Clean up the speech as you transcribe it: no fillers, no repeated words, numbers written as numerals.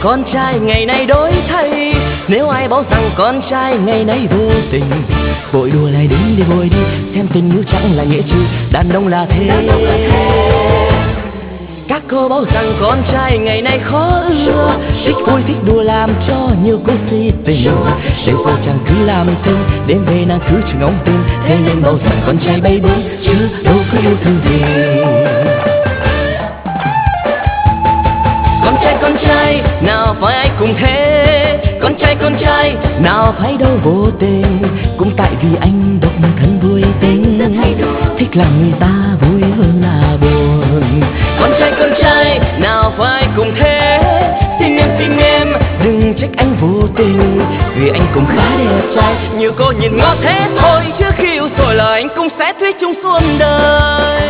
con trai ngày nay đổi thay. Nếu ai bảo rằng con trai ngày nay vô tình, vội đùa lại đến đi vội đi, xem tình yêu chẳng là nghĩa chi, đàn ông là thế. Các cô bảo rằng con trai ngày nay khó ưa, thích vui thích đùa làm cho nhiều cô si tình. Để rồi chàng cứ làm thinh, đêm về nàng cứ chừng ngóng tin. Thế nên bảo rằng con trai bay bướm chứ đâu có yêu thương gì. Con trai nào phải ai cũng thế, con trai nào phải đâu vô tình. Cũng tại vì anh độc thân vui tính, thích làm người ta vui hơn là buồn. Con trai nào phải cùng thế, xin em đừng trách anh vô tình. Vì anh cũng khá đẹp trai, nhiều cô nhìn ngó thế thôi, chứ khi yêu rồi là anh cũng sẽ thủy chung suốt đời.